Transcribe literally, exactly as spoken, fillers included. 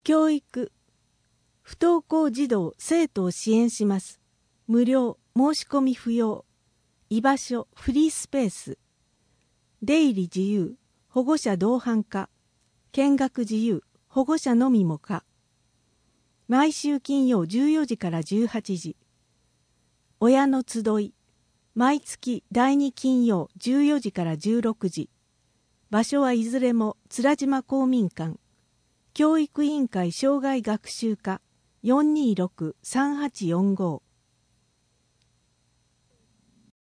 教育、不登校児童生徒を支援します。無料、申し込み不要。居場所、フリースペース。出入り自由、保護者同伴可。見学自由、保護者のみも可。毎週金曜じゅうよじからじゅうはちじ。親の集い、毎月だいに金曜じゅうよじからじゅうろくじ。場所はいずれも面島公民館。教育委員会生涯学習課 よんにーろくさんはちよんご。